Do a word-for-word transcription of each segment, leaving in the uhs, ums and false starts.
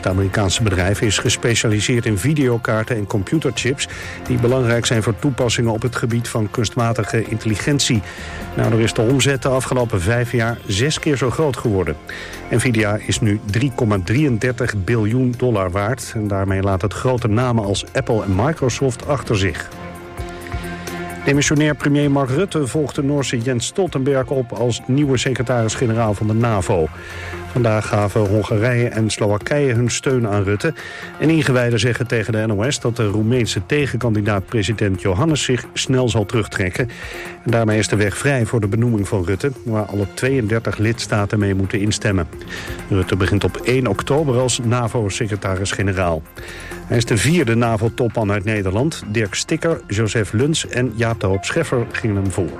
Het Amerikaanse bedrijf is gespecialiseerd in videokaarten en computerchips die belangrijk zijn voor toepassingen op het gebied van kunstmatige intelligentie. Daardoor is de omzet de afgelopen vijf jaar zes keer zo groot geworden. Nvidia is nu drie komma drieëndertig biljoen dollar waard en daarmee laat het grote namen als Apple en Microsoft achter zich. Demissionair premier Mark Rutte volgt de Noorse Jens Stoltenberg op als nieuwe secretaris-generaal van de NAVO. Vandaag gaven Hongarije en Slowakije hun steun aan Rutte. En ingewijden zeggen tegen de N O S dat de Roemeense tegenkandidaat president Johannes zich snel zal terugtrekken. En daarmee is de weg vrij voor de benoeming van Rutte, waar alle tweeëndertig lidstaten mee moeten instemmen. Rutte begint op één oktober als NAVO-secretaris-generaal. Hij is de vierde NAVO-topman uit Nederland. Dirk Stikker, Joseph Luns en Jaap de Hoop Scheffer gingen hem voor.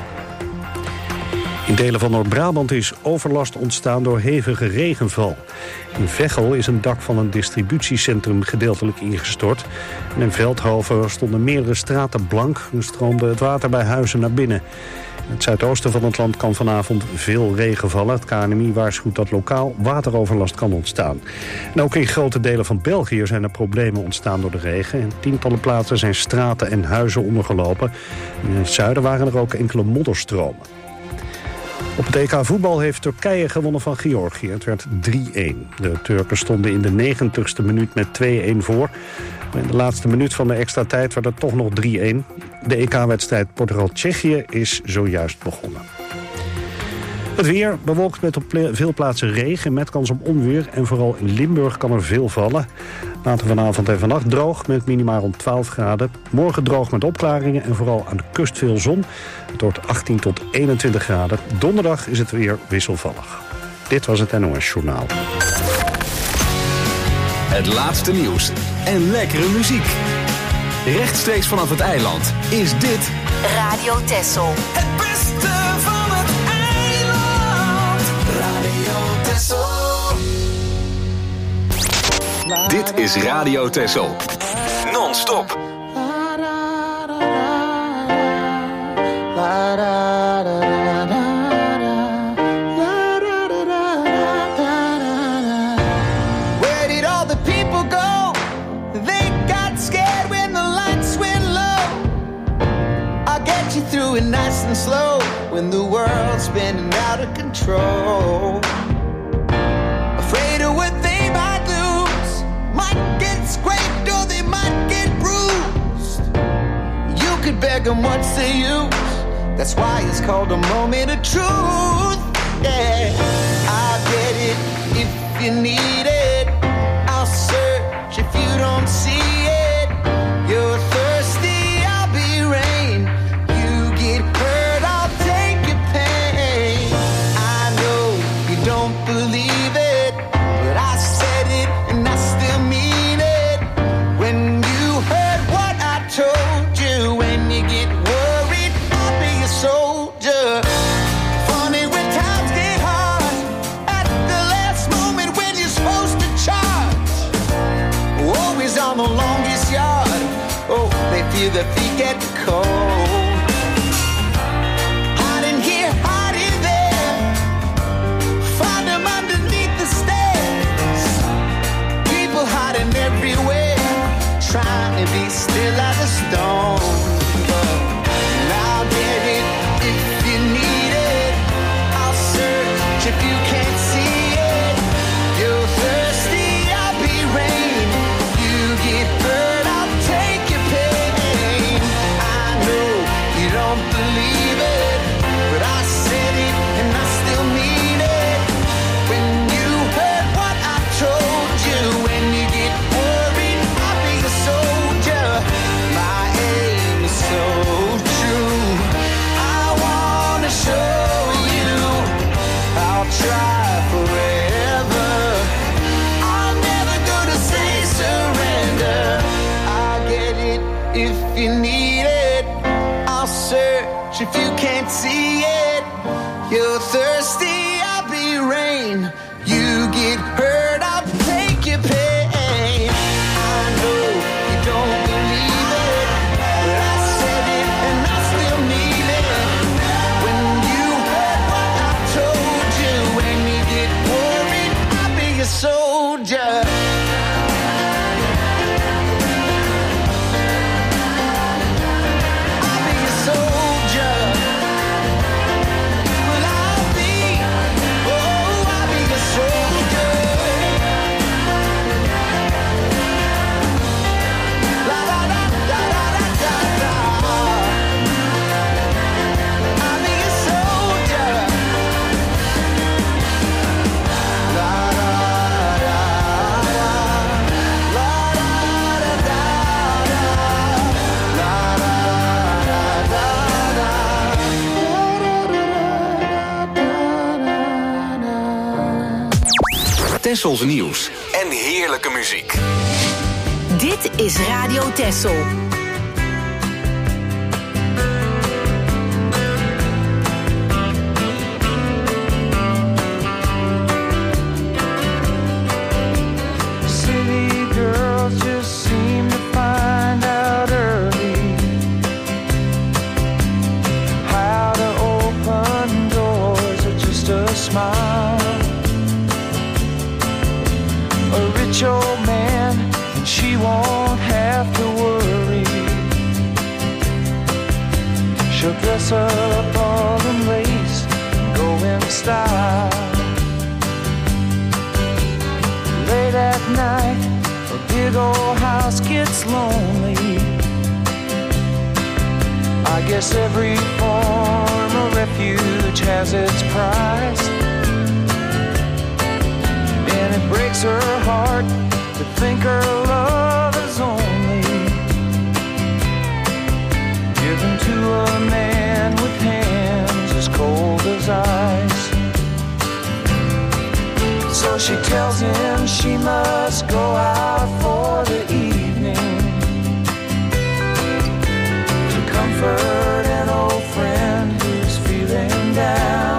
In delen van Noord-Brabant is overlast ontstaan door hevige regenval. In Veghel is een dak van een distributiecentrum gedeeltelijk ingestort. En in Veldhoven stonden meerdere straten blank en stroomde het water bij huizen naar binnen. In het zuidoosten van het land kan vanavond veel regen vallen. Het K N M I waarschuwt dat lokaal wateroverlast kan ontstaan. En ook in grote delen van België zijn er problemen ontstaan door de regen. In tientallen plaatsen zijn straten en huizen ondergelopen. In het zuiden waren er ook enkele modderstromen. Op het E K voetbal heeft Turkije gewonnen van Georgië. Het werd drie-een. De Turken stonden in de negentigste minuut met twee-een voor. Maar in de laatste minuut van de extra tijd werd het toch nog drie-een. De E K-wedstrijd Portugal-Tsjechië is zojuist begonnen. Het weer bewolkt met op veel plaatsen regen met kans op onweer. En vooral in Limburg kan er veel vallen. Later vanavond en vannacht droog met minimaal rond twaalf graden. Morgen droog met opklaringen en vooral aan de kust veel zon. Het wordt achttien tot eenentwintig graden. Donderdag is het weer wisselvallig. Dit was het N O S Journaal. Het laatste nieuws en lekkere muziek. Rechtstreeks vanaf het eiland is dit Radio Texel. Het beste van het eiland. Radio Texel. Dit is Radio Texel. Non-stop. Where did all the people go? They got scared when the lights went low. I'll get you through it nice and slow when the world's spinning out of control. Afraid of what they might lose, might get scraped or they might get bruised. You could beg them what's the use? That's why it's called a moment of truth. Yeah, I'll get it if you need it. I'll search if you don't see it. You're thirsty, I'll be rain. You get hurt, I'll take your pain. I know you don't believe it, but I said it and I still mean it. When you heard what I told you, when you get worried, I'll be a soldier. Funny when times get hard, at the last moment when you're supposed to charge. Always on the longest yard, oh, they feel their feet get cold. Hiding here, hiding there, find them underneath the stairs. People hiding everywhere, trying to be still as a stone. And I'll get it if you need it. I'll search if you can't see it. You're thirsty, I'll be rain. You get hurt, I'll take your pain. I know you don't believe it, but I said it and I still mean it. When you heard what I told you, when you get worried, I'll be a soldier. My aim is so true. I wanna show you I'll try forever. I'm never gonna say surrender. I'll get it if you need it. I'll search if you can't see it. You're thirsty, I'll be rain. You get hurt, I'll take your pain. I know you don't believe it, but I said it and I still mean it. When you heard what I told you, when you get worried, I'll be a soldier. Tessels nieuws en heerlijke muziek. Dit is Radio Tessel. City girls just seem to find out early how to open doors with just a smile. A rich old man, and she won't have to worry. She'll dress up all in lace and go in style. Late at night, a big old house gets lonely. I guess every form of refuge has its price. And it breaks her heart to think her love is only given to a man with hands as cold as ice. So she tells him she must go out for the evening to comfort an old friend who's feeling down.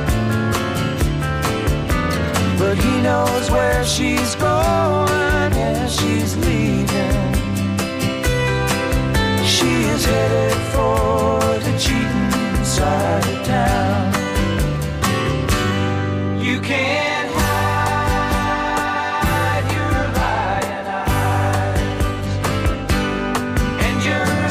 But he knows where she's going as she's leaving. She is headed for the cheating side of town. You can't hide your lying eyes, and your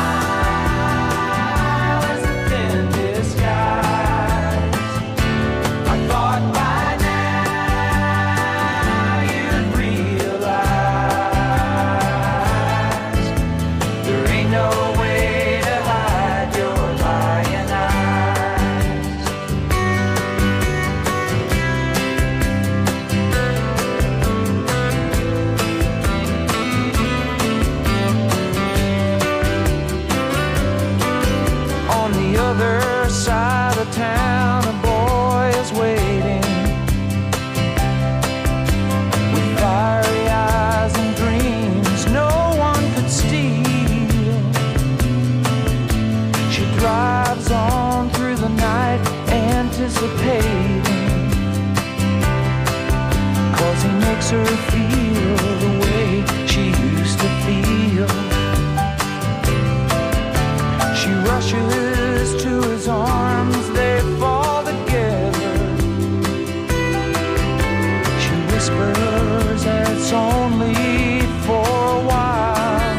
smile is a thin disguise. I thought by side of town, a boy is waiting with fiery eyes and dreams no one could steal. She drives on through the night anticipating, 'cause he makes her feel the way she used to feel. She rushes to his arms, they fall together. She whispers that it's only for a while.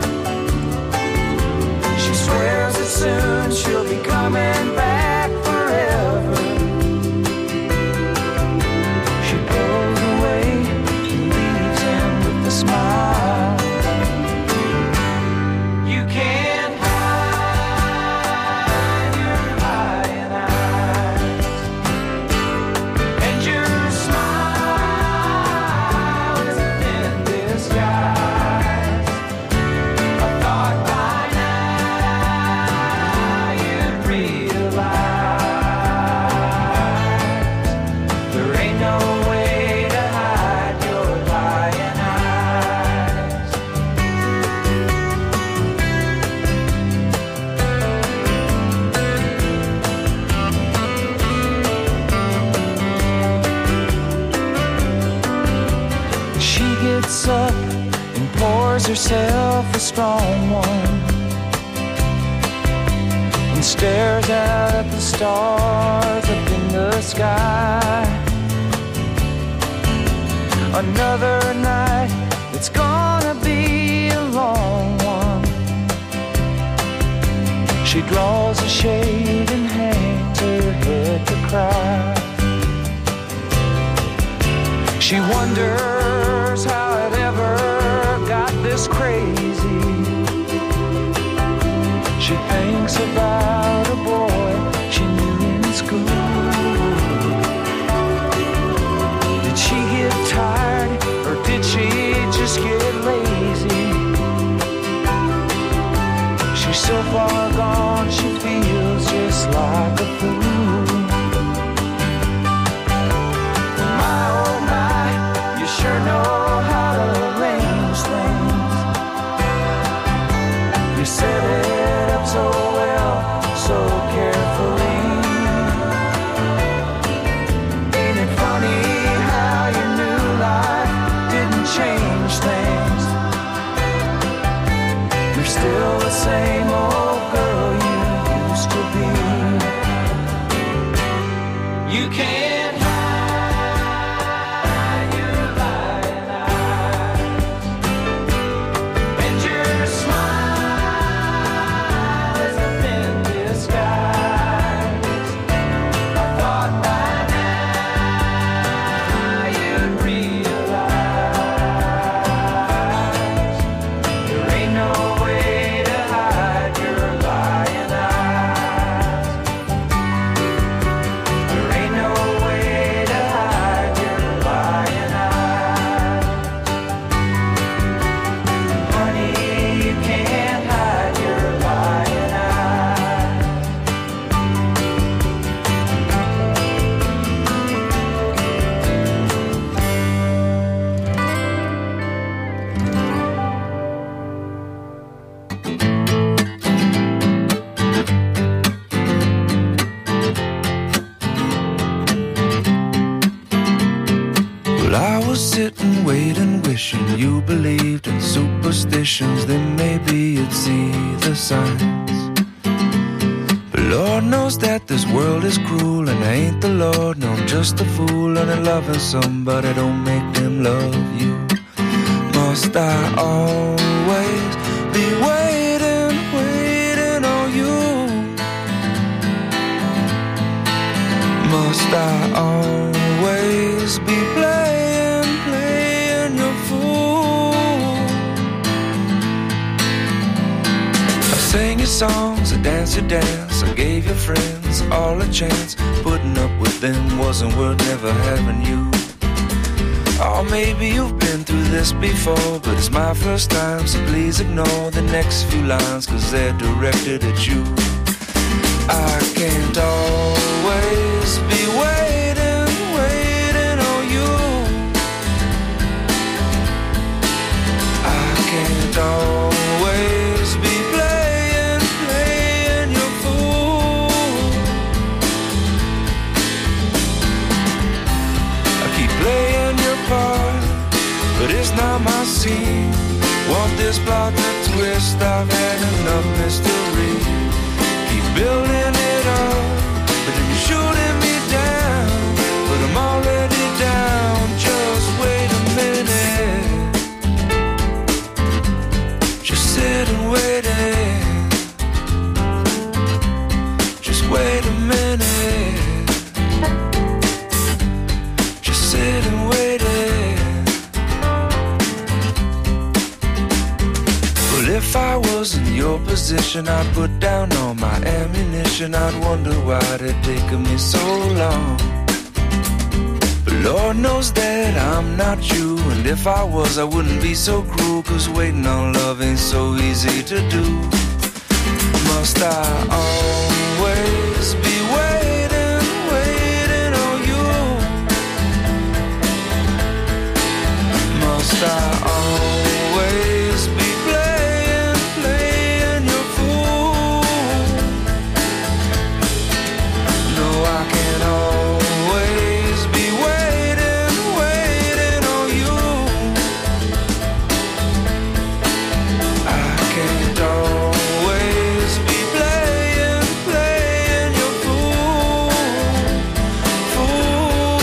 She swears that soon she'll be coming back forever. She pulls away and leaves him with a smile. You can't up and pours herself a strong one and stares out at the stars up in the sky. Another night, it's gonna be a long one. She draws a shade and hangs her head to cry. She wonders how it ever got this crazy. She thinks about a boy she knew in school. Did she get tired or did she just get lazy? She's so far gone, she feels just like a fool. My oh my, same old girl you used to be. You can't hide your lying eyes, and your smile is a thin disguise. I thought by now you'd realize there ain't no way to hide your lying eyes. There ain't no way to hide your lying eyes. Honey, you can't hide your lying eyes. Well, I was sitting, waiting, wishing you believed in superstitions. Then maybe you'd see the signs. But Lord knows that this world is cruel, and I ain't the Lord. No, I'm just a fool, and I'm loving somebody don't make them love you. Must I always be waiting, waiting on you? Must I always be playing, playing your fool? I sang your songs, I danced your dance, I gave your friends all a chance. Putting up with them wasn't worth never having you. Oh, maybe you've been through this before, but it's my first time, so please ignore the next few lines, cause they're directed at you. I can't always be waiting, waiting on you. I can't always be playing, playing your fool. I keep playing your part, but it's not my scene. Want this plot to twist, I've had enough mystery. Keep building it up, but then you're shooting me down. But I'm already down, just wait a minute. Just sit and wait it. Just wait a minute. Just sit and wait it. Well, if I was in your position, I'd put down all my ammunition. I'd wonder why it taken me so long. But Lord knows that I'm not you, and if I was, I wouldn't be so cruel, cause waiting on love ain't so easy to do. Must I always be waiting, waiting on you? Must I always be playing, playing your fool? No, I can't always be waiting, waiting on you. I can't always be playing, playing your fool, fool.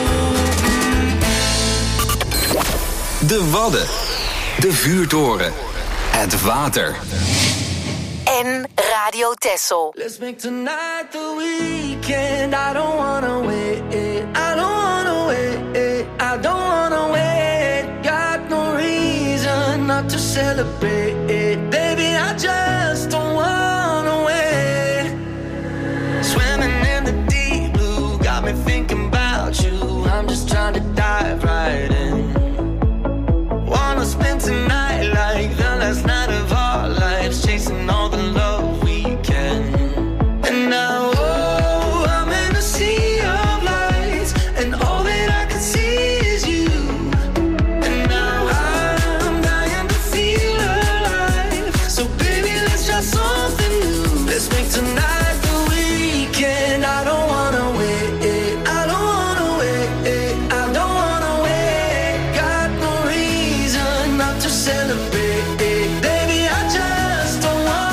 De Wadden. De Vuurtoren. Het water. En Radio Texel. Let's make tonight the weekend. I don't wanna wait. I don't wanna wait. I don't wanna wait. Got no reason not to celebrate. Baby, I just don't wanna wait. Swimming in the deep blue got me thinking about you. I'm just trying to dive right in. Wanna spend tonight like the last night of our lives, chasing all the love we can. And now, oh, I'm in a sea of lights, and all that I can see is you. And now I'm dying to feel alive. So baby, let's try something new. Let's make tonight the weekend. I don't wanna wait. I don't wanna wait. I don't wanna wait. Got no reason not to celebrate. Baby, I just don't wanna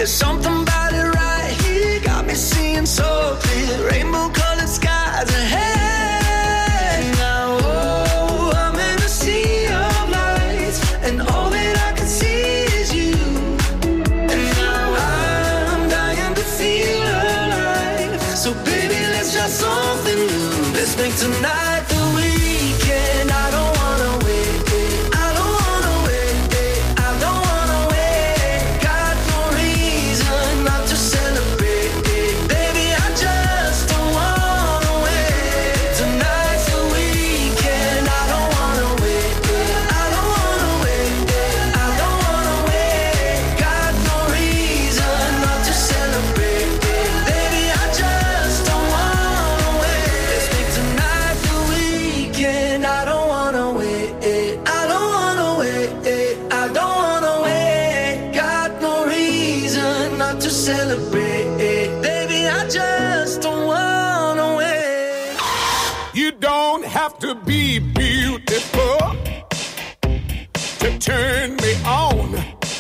There's something about it right here, got me seeing so clear. Rainbow colored skies ahead. Now, oh, I'm in a sea of lights, and all that I can see is you. And now I'm dying to feel alive. So baby, let's try something new. Let's make tonight the weekend. I don't wanna wait. I don't wanna wait. I don't wanna wait. Got no reason not to celebrate. Baby, I just don't wanna wait. Tonight's the weekend. I don't wanna wait. I don't wanna wait. I don't wanna wait. Got no reason not to celebrate. Baby, I just don't wanna wait. Let's make tonight the weekend. I don't wanna wait. I don't wanna wait. I don't wanna wait. Got no reason not to celebrate. Baby, I just don't wanna wait. You don't have to be beautiful to turn me on.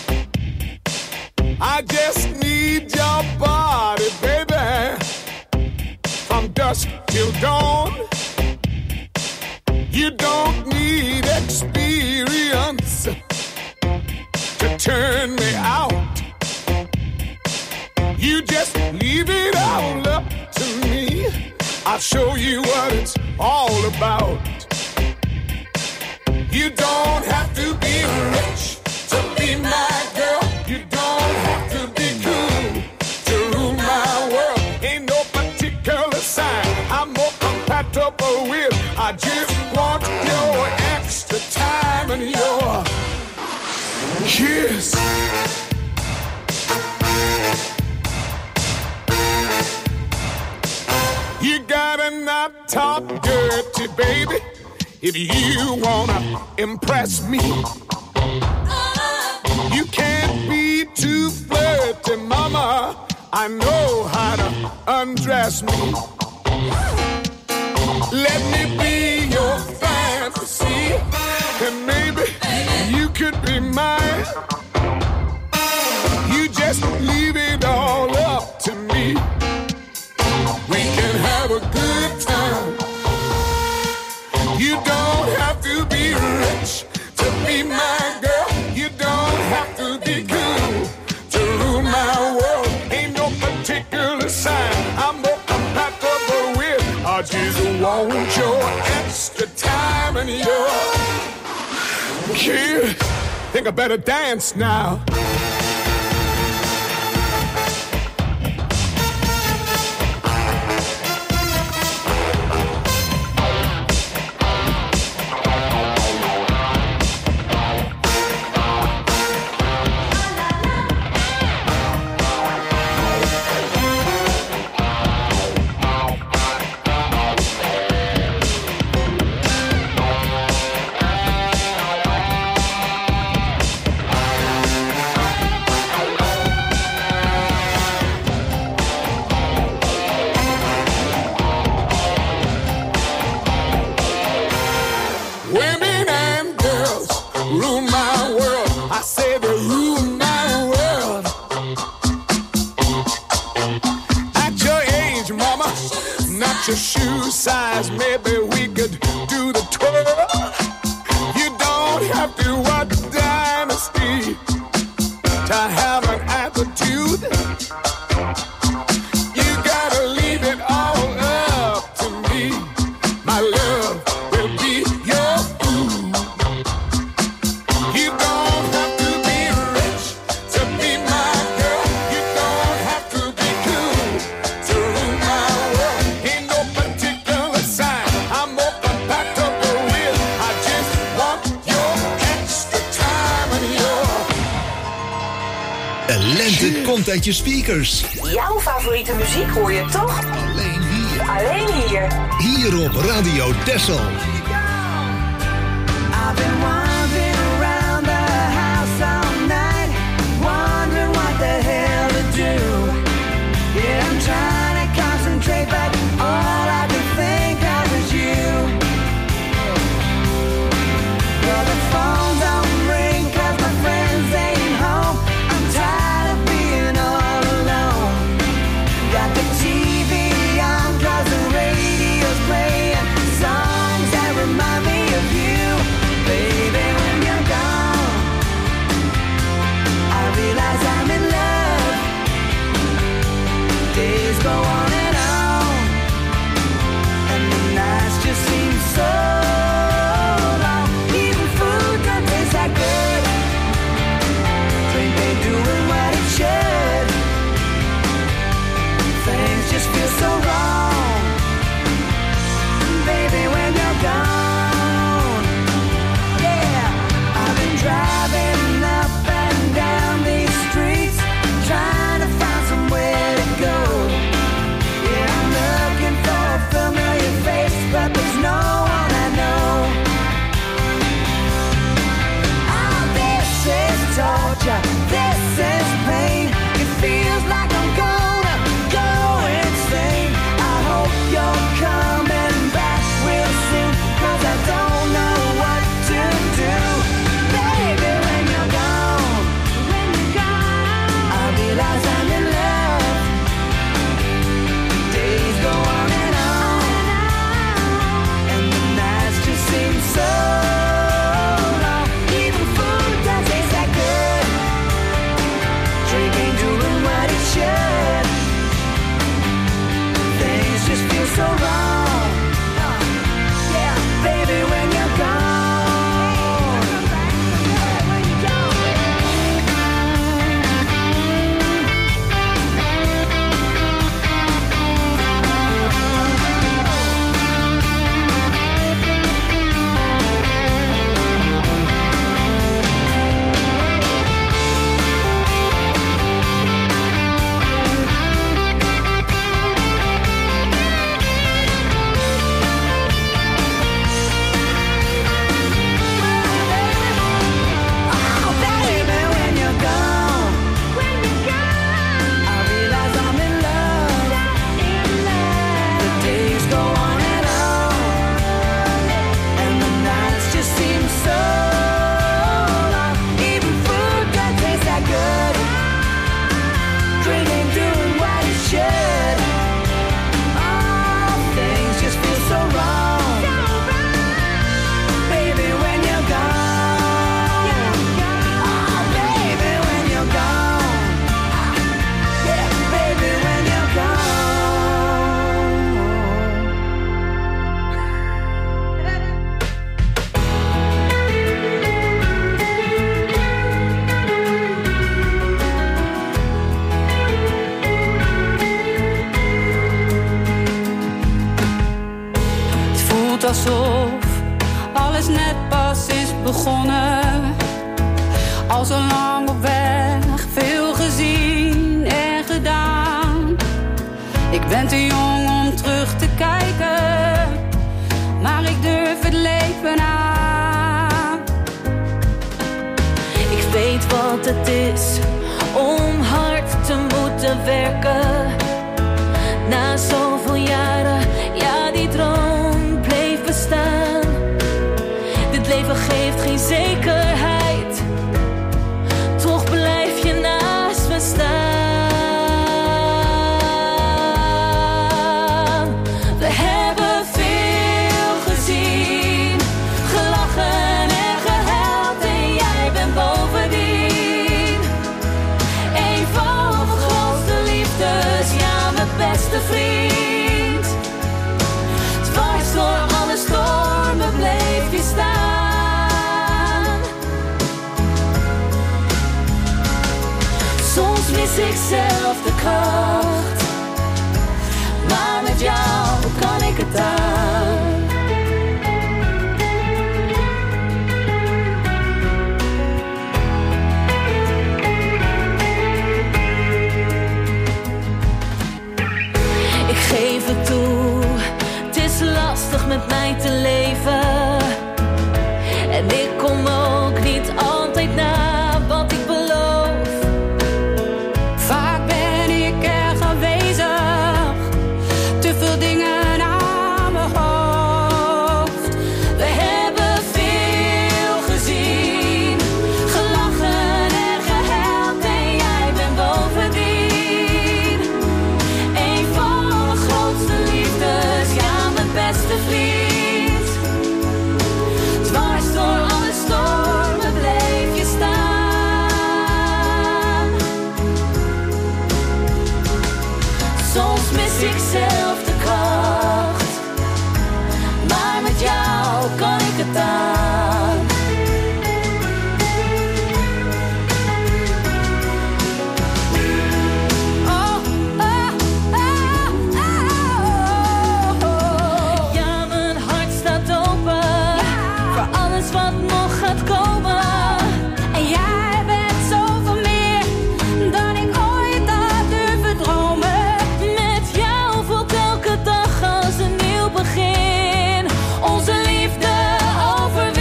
I just need your body, baby, from dusk till dawn. You don't need experience to turn me out. You just leave it all up to me. I'll show you what it's all about. You don't have to be rich to be my girl. You don't have to be cool to rule my world. Ain't no particular sign I'm more compatible with. I just want your extra time and your kiss. You gotta not talk dirty, baby, if you wanna impress me. You can't be too flirty, mama. I know how to undress me. Let me be your fantasy, and maybe you could be mine. You just leave it all up to me. We can have a good time. You don't have to be rich to be my girl. You don't have to be cool to rule my world. Ain't no particular sign I'm more compatible with. I just want your extra time and your kiss. Think I better dance now. Your shoe size, maybe we could do the twirl. You don't have to watch Dynasty to have an attitude. You gotta leave it all up to me. My love will be your food. You don't have to be rich to be my girl. You don't have to be cool to rule my world. Ain't no particular sign I'm more compatible with. I just want your extra time and your... De lente komt uit je speakers. Jouw favoriete muziek hoor je toch? Alleen hier. Alleen hier. Hier op Radio Texel. I've been wandering around the house all night, wondering what the hell to do. Yeah, I'm trying to concentrate, but all I can think of is you. Well, the phone don't ring 'cause my friends ain't home. I'm tired of being all go on and on, and the nights just seem so long. Even food don't taste that good. Drink ain't doing what it should. Things just feel so wrong, baby, when you're gone. Yeah, I've been driving up and down these streets, trying to find somewhere to go. Yeah, I'm looking for a familiar face, but there's no one I know. Oh, this is torture, this is pain. It feels like I'm gonna go insane. I hope you're coming back real soon, 'cause I don't know what to do. Baby, when you're gone, when you're gone, I realize I'm in love. Days go on and on, and the nights just seem so long. Even food that tastes that good. Drink ain't doing what it should. Things just feel so wrong. Uh, yeah, baby, when you're gone. When you're gone. Oh, baby, when you're gone, when you're gone, I realize I'm in love. The days go on and on, and the nights just seem so long. Even food that tastes that good. Drink ain't doing what it should. Oh, things just feel so wrong. Baby, when you're gone. Oh, baby, when you're gone. Yeah, baby, when you're gone. Het voelt alsof alles net pas is begonnen. Al zo lang op weg, veel gezien en gedaan. Ik ben te jong om terug te kijken, maar ik durf het leven aan. Ik weet wat het is om hard te moeten werken. Na zoveel jaren, ja, die droom bleef bestaan. Dit leven geeft geen zekerheid, toch blijf je naast me staan. We hebben veel gezien, gelachen en gehuild, en jij bent bovendien een van mijn grootste liefdes, ja, mijn beste vriend. Dwars door alle stormen bleef je staan. Soms mis ik zelf de kracht, maar met jou kan ik het aan. Ik geef het toe, het is lastig met mij te leven. En ik kom ook niet altijd na wat ik beloof. Vaak ben ik erg aanwezig, te veel dingen aan mijn hoofd. We hebben veel gezien, gelachen en gehuild, en jij bent bovendien een van mijn grootste liefdes, ja, mijn beste vriend. Dwars door alle stormen bleef je staan. Soms mis ik zelf de kracht, maar met jou kan ik het aan. Oh, oh, oh, oh, oh. Ja, mijn hart staat open, ja, voor alles wat nog gaat komen. En jij bent zoveel meer dan ik ooit had durven dromen. Met jou voelt elke dag als een nieuw begin. Onze liefde overwint.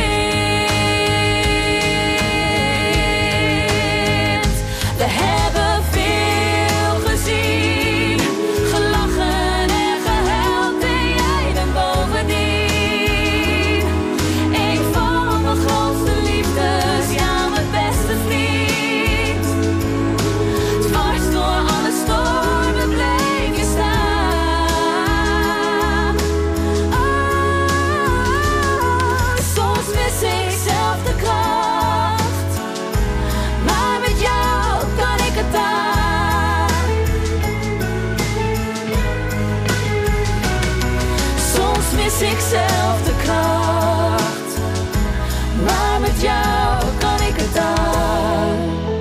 We hebben veel gezien, gelachen en gehuild en jij bent bovendien een van mijn grootste liefdes, ja, mijn beste vriend. Dwars door alle stormen bleef je staan. Oh, soms mis ik zelf de kracht, maar met jou kan ik het aan. Soms mis ik zelf de kracht, maar met jou kan ik het aan.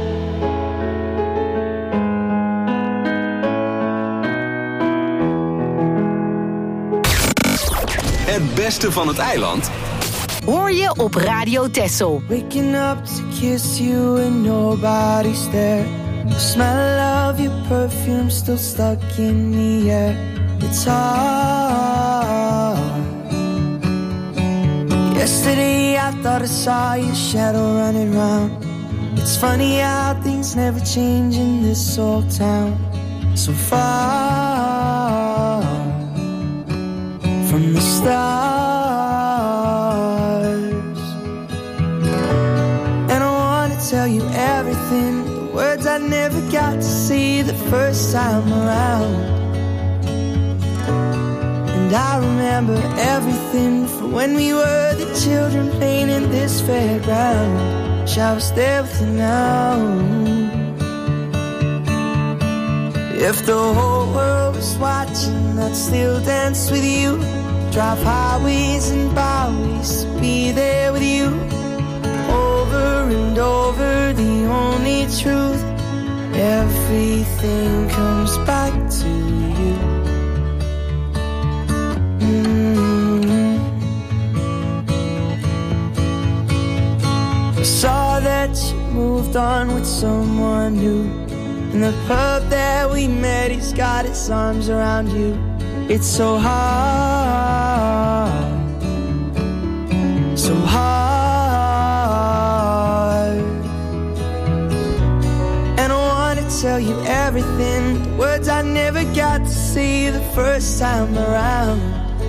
Het beste van het eiland Hoor je op Radio Texel. Waking up to kiss you and nobody's there. The smell of your perfume still stuck in the air. It's hard. Yesterday I thought I saw your shadow running round. It's funny how things never change in this old town. So far from the stars. And I wanna tell you everything, the words I never got to see the first time around. And I remember everything from when we were the children playing in this fairground. Wish I was there with you now. If the whole world was watching, I'd still dance with you. Drive highways and byways to be there with you. Over and over, the only truth. Everything comes back to you. Mm-hmm. I saw that you moved on with someone new. In the pub that we met, he's got his arms around you. It's so hard, so hard. And I wanna tell you everything, the words I never got to see the first time around.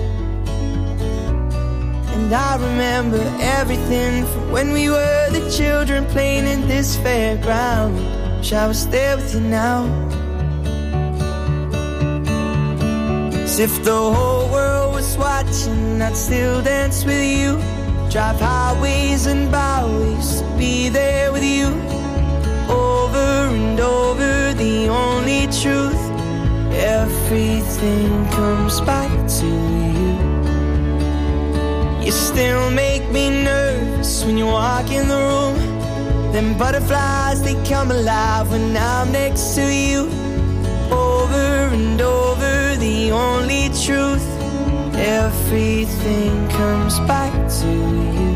And I remember everything from when we were the children playing in this fairground. Wish I was there with you now. As if the whole world was watching, I'd still dance with you. Drive highways and byways to be there with you. Over and over, the only truth. Everything comes back to you. You still make me nervous when you walk in the room. Them butterflies, they come alive when I'm next to you. Over and over, the only truth. Everything comes back to you.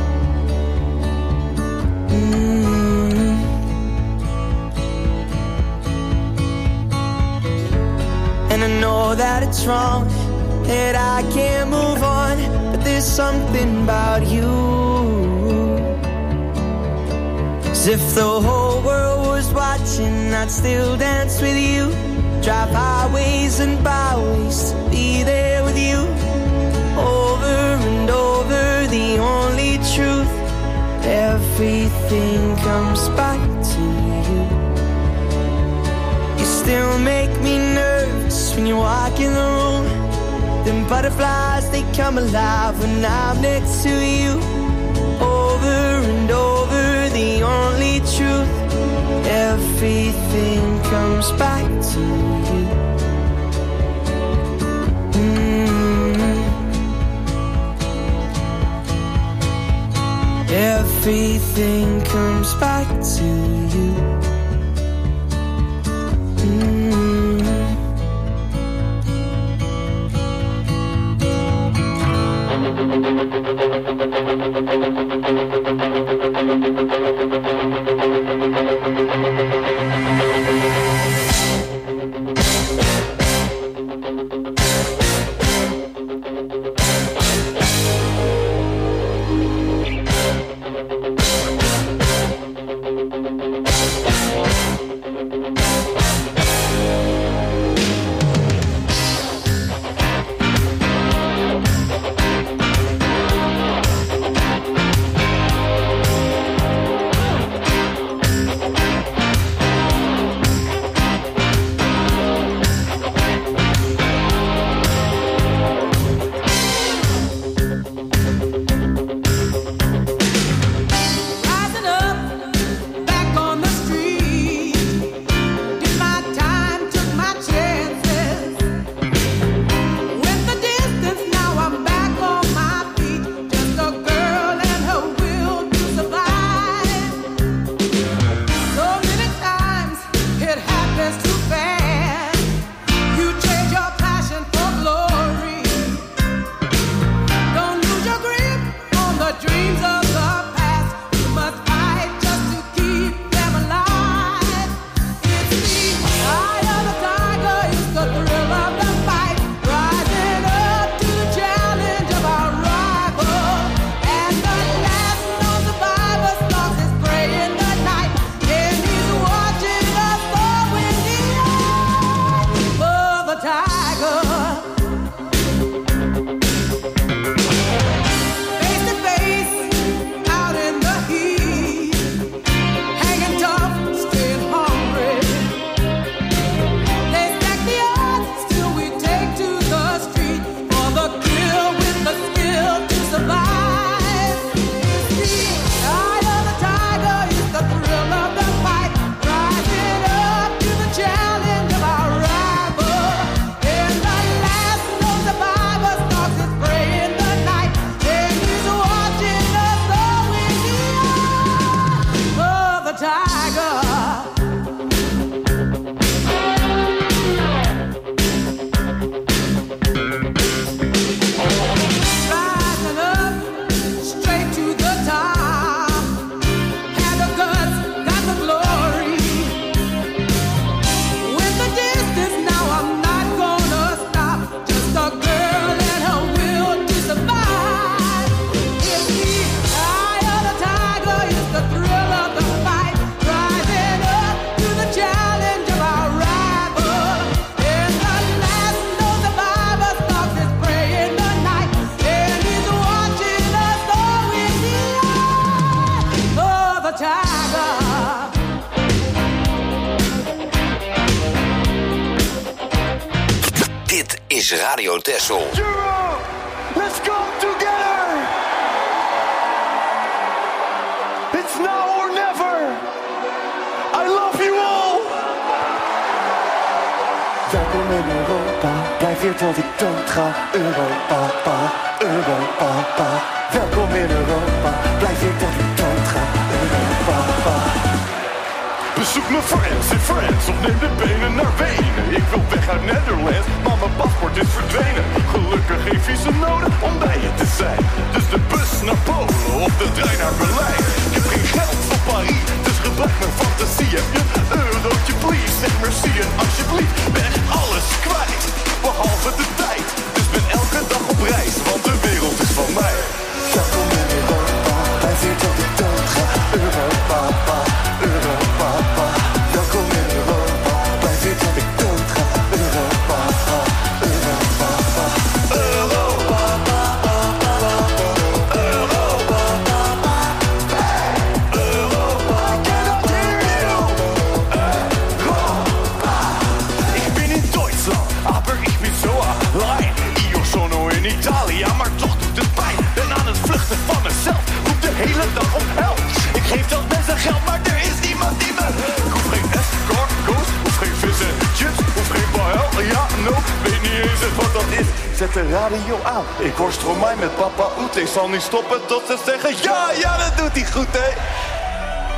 Mm-hmm. And I know that it's wrong, that I can't move on, but there's something about you. As if the whole world was watching, I'd still dance with you. Drive highways and byways to be there with you. Over and over, the only truth. Everything comes back to you. You still make me nervous when you walk in the room. Them butterflies, they come alive when I'm next to you. Over and over, the only truth. Everything comes back to you. comes back to you. is Radio Texel. Euro, let's come together. It's now or never. I love you all. Welkom in Europa, blijf hier tot ik dood ga. Europa, Europa, welkom in Europa, blijf hier tot ik dood ga. Europa. Bezoek mijn friends in France of neem de benen naar Wenen. Ik wil weg uit Netherlands, maar mijn paspoort is verdwenen. Gelukkig geen visum nodig om bij je te zijn. Dus de bus naar Polen of de trein naar Berlijn. Ik heb geen geld voor Parijs, dus gebruik mijn fantasie. Heb je een eurotje please, zeg merci en alsjeblieft. Ben echt alles kwijt, behalve de tijd. Dus ben elke dag op reis, want de wereld is van mij. Welkom in Europa, blijf hier tot ik dood ga. Europa, Europa, welkom in Europa, blijf hier tot ik dood ga. Europa, Europa, Europa, Europa, Europa, cannot hear you. Europa. Ik ben in Duitsland, aber ich bin so allein. Io sono in Italië, maar toch doet het pijn. Ben aan het vluchten van mezelf, roep de hele dag om help. Ik geef dat mensen geld, maar er is niemand die me. Ik hoef geen escort, ghost, hoef geen vis en chips, hoef geen bahel, ja, no, weet niet eens wat dat is. Zet de radio aan, ik hoor Stromae met Papa Oete. Ik zal niet stoppen tot ze zeggen, ja, ja, dat doet hij goed, hè.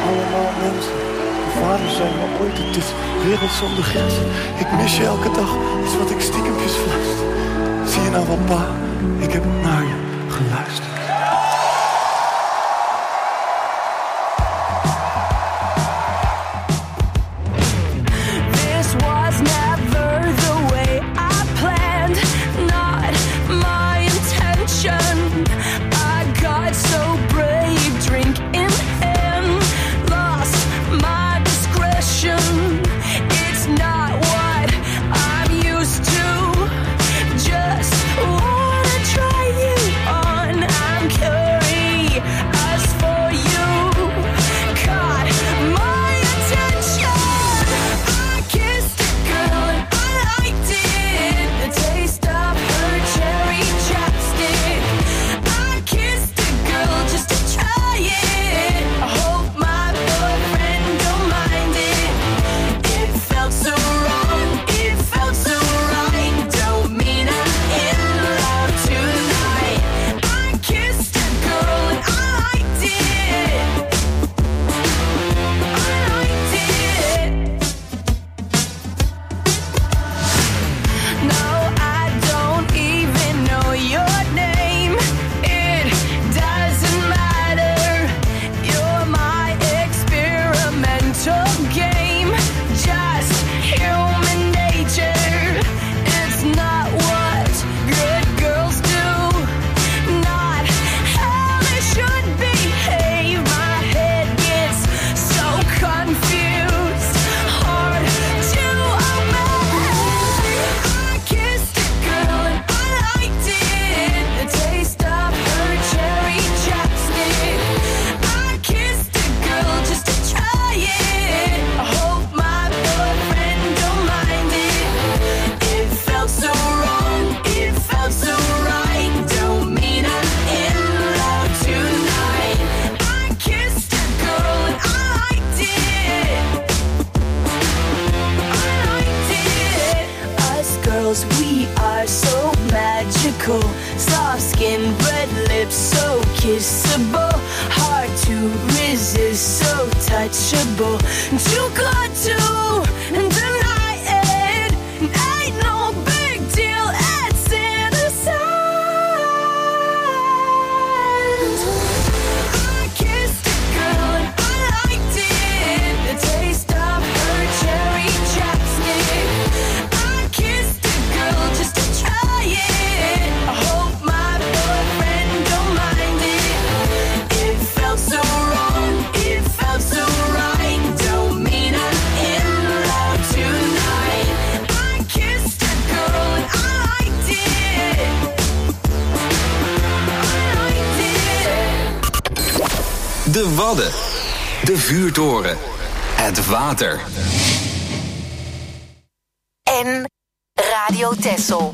allemaal mensen. Mijn vader zei me ooit, het is wereld zonder grenzen. Ik mis je elke dag, is wat ik stiekempjes fluister. Zie je nou wel, pa, ik heb naar je geluisterd. De Wadden. De vuurtoren. Het water. En Radio Texel.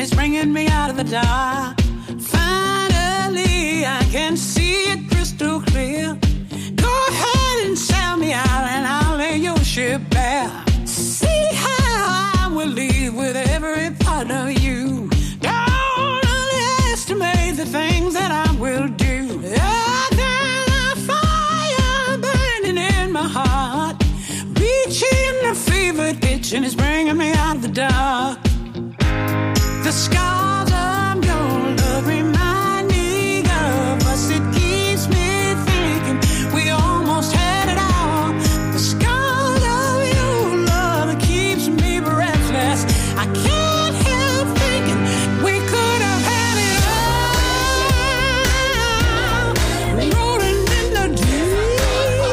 is bringing me out of the dark. Finally, I can see it crystal clear. Go ahead and sell me out and I'll lay your ship bare. See how I will leave with every part of you. Don't underestimate the things that I will do. There's a fire burning in my heart, reaching the fever pitch and it's bringing me out of the dark. The scars of your love remind me of us. It keeps me thinking we almost had it all. The scars of your love, it keeps me breathless. I can't help thinking we could have had it all. Rolling in the deep.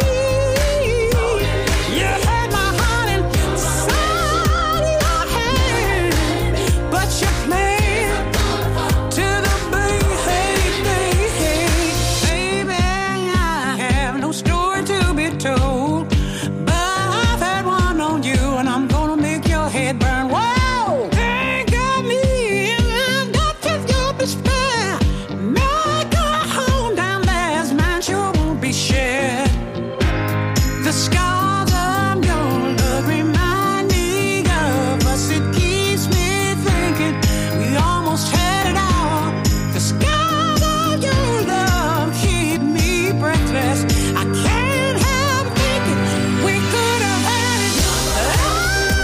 You had my heart inside your hand, but you played to the beat. Hey, baby, baby, I have no story to be told, but I've had one on you, and I'm gonna make your head burn. Whoa, ain't got me in the depth of your despair. Make a home down there, as mine sure won't be shared. The scars of your love remind me of us. It keeps me thinking we almost had it all. The scars of your love keep me breathless. I can't help thinking we could have had it all.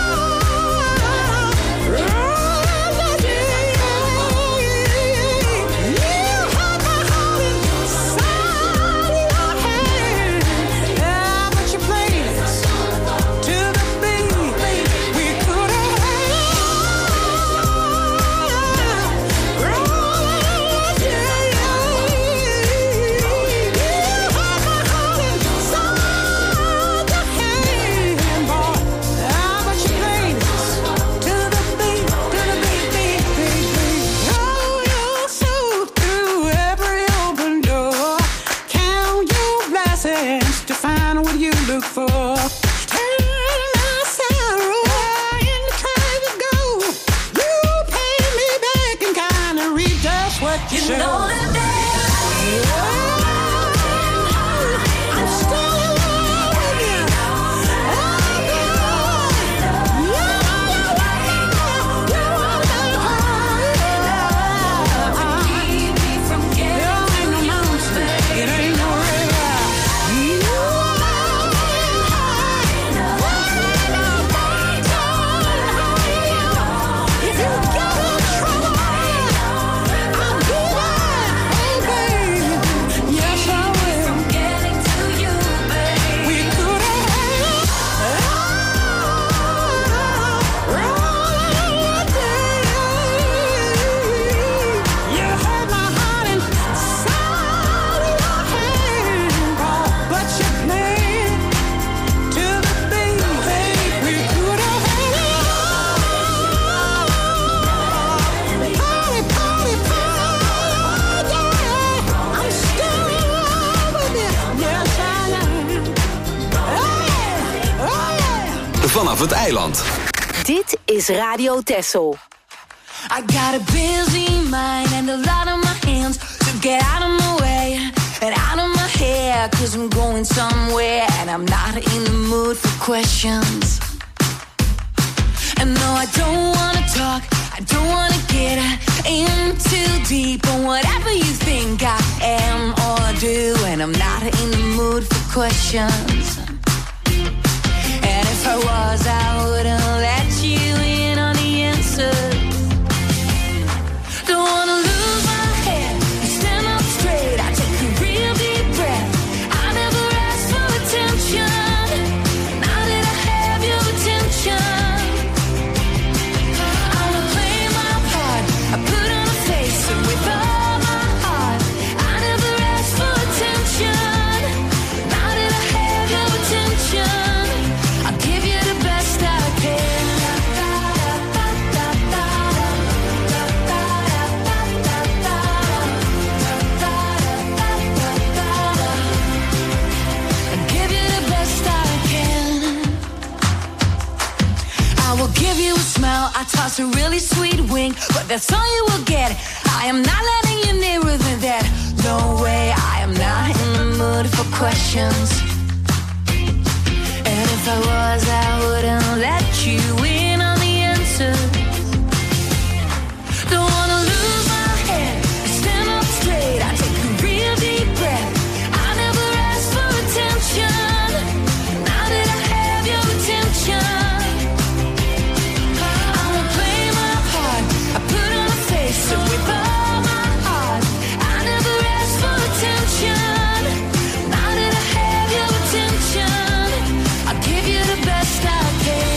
You had my heart inside your hand, yeah, but you played it to the beat. We could have had it to find what you look for. Turn my sorrow into tragic gold. You pay me back and kind of reap just what you You sow. know that I'm still in love with you. It ain't no river. If you get in trouble, I'll be there. Oh, baby. Yes, I will. We could have had it all. You had my heart inside your hand, but you played to the beat. We could have had it all. Party, party, party, yeah. I'm still in love with you. Yes, I am. Hey, oh yeah. Vanaf het eiland. Dit is Radio Texel. I got a busy mind and a lot on my hands, so get out of my way and out of my hair, cause I'm going somewhere and I'm not in the mood for questions. And no, I don't wanna talk, I don't wanna get in too deep on whatever you think I am or do, and I'm not in the mood for questions. And if I was, I wouldn't let you in on the answer. Don't wanna lose my head, stand up straight, I take a real deep breath. I never asked for attention, now that I have your attention. I'ma play my part, I put on a face and with all my heart. I never asked for attention, now that I have your attention. I'll give you the best I will give you a smile, I toss a really sweet wink, but that's all you will get. I am not letting you nearer than that. No way, I am not in the mood for questions. And if I was, I wouldn't let you in on the answer. Don't wanna lose my head, stand up straight, I take a real deep breath. I never asked for attention, now that I have your attention. I'ma play my part, I put on a face, so with all my heart, I never asked for attention, now that I have your attention, I'll give you the best I can.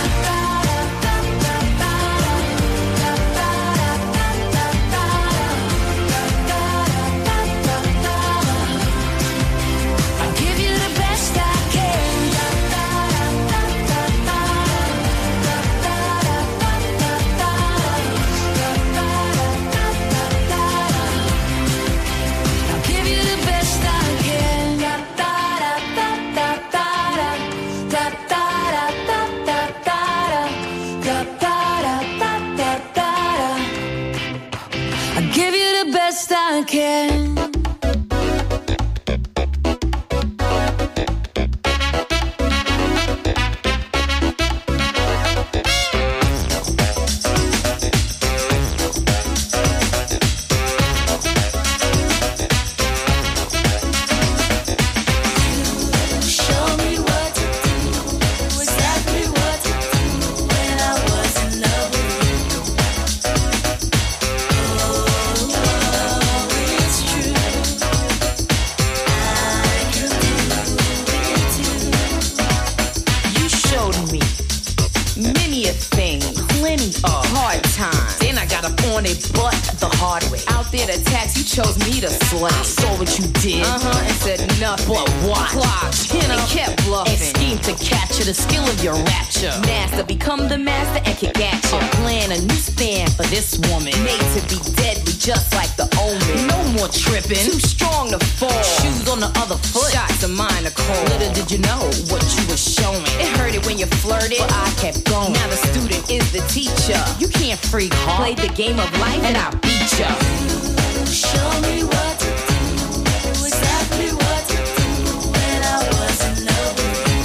Play the game of life and I'll beat ya. Show me what to do, exactly what to do when I was in love with you.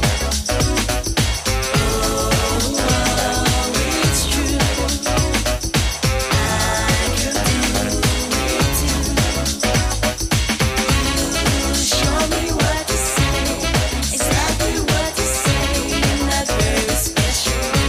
Oh, oh, it's true. I could do it too. Show me what to say, exactly what to say in that very special way.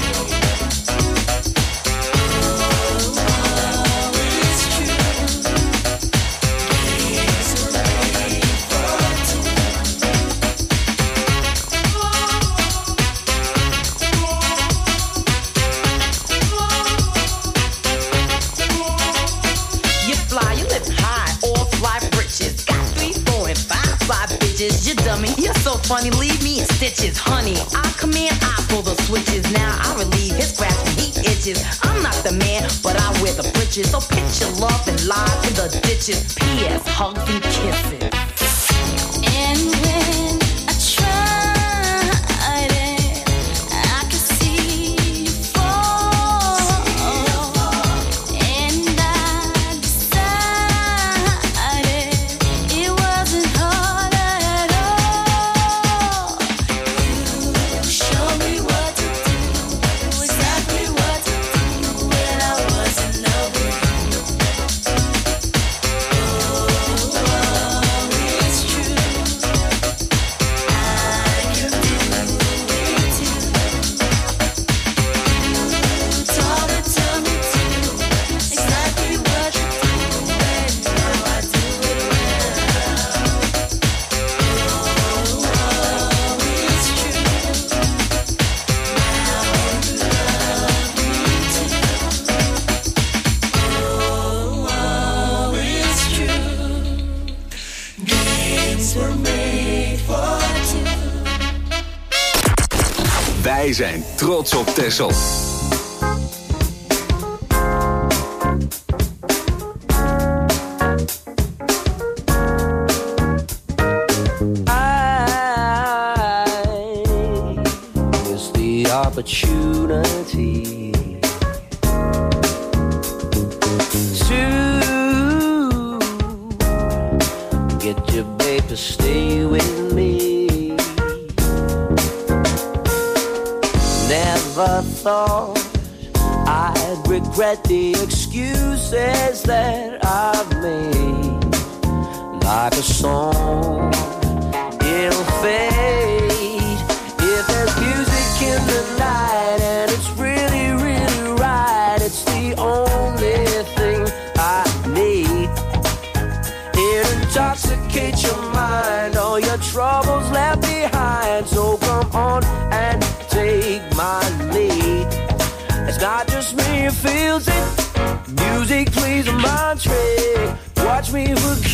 Funny, leave me in stitches, honey. I command, I pull the switches. Now I relieve his scratch when he itches. I'm not the man, but I wear the britches. So pitch your love and lies in the ditches. P S Hugs and kisses. And when I tried it, I could see you fall. And I decided it wasn't hard at all. You show me what to do, exactly what to do when I was in love with you. Oh, oh, it's true. Wij zijn trots op Texel. I miss the opportunity to get your babe to stay with me. Never thought I'd regret the excuses that I've made. Like a song, it'll fade. If there's music in the night and it's really, really right, it's the only thing I need. It intoxicates your mind, all your troubles left behind. So come on and take my lead. It's not just me who feels it. Music plays a mind trick. Watch me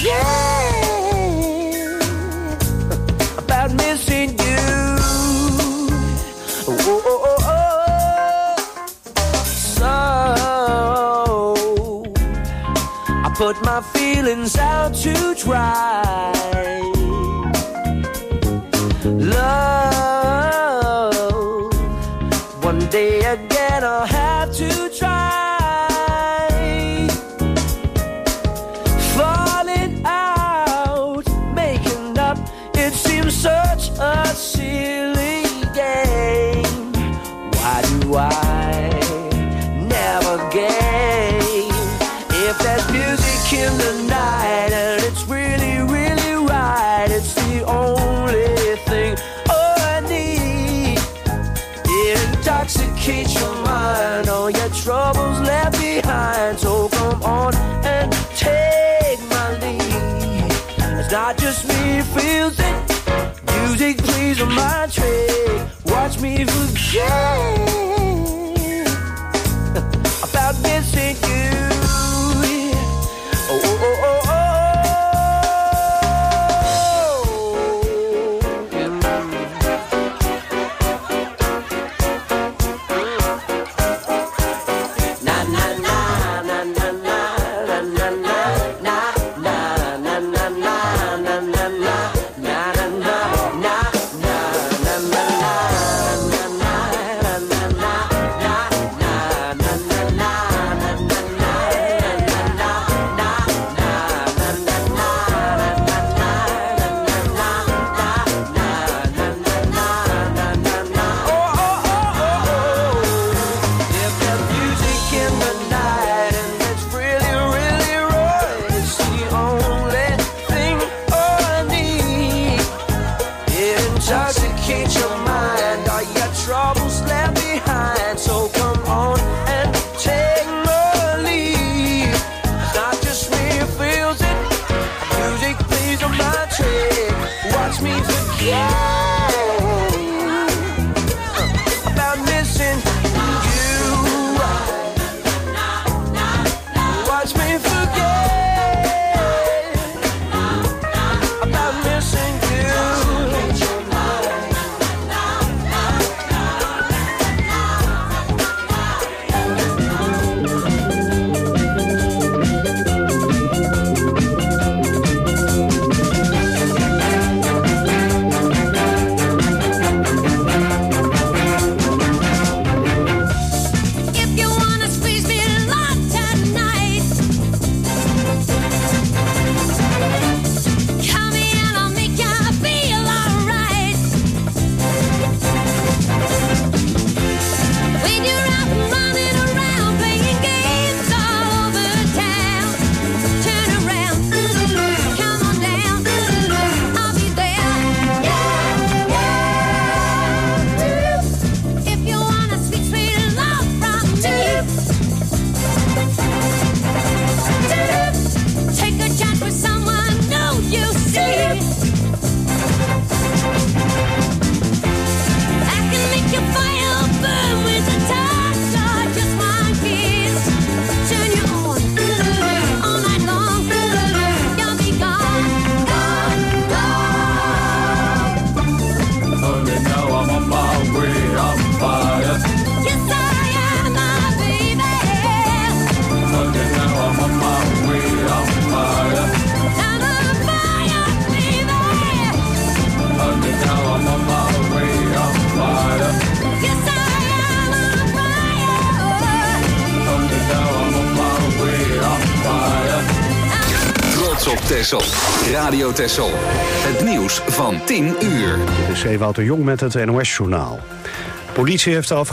forget about missing you. Oh, oh, oh, oh. So I put my feelings out to dry. Love, one day again I'll have to try. Such a silly game. Why do I never game? If there's music in the night and it's really, really right, it's the only thing I need. It intoxicates your mind, all your troubles left behind. So come on and take my lead. It's not just me who feels it. Music plays on my trick. Watch me forget about missing you. Oh, oh, oh, oh, oh. Na na na na na na na na na na na na na na na na. Texel. Radio Texel. Het nieuws van tien uur. Dit is Ewout de Jong met het N O S-journaal. Politie heeft de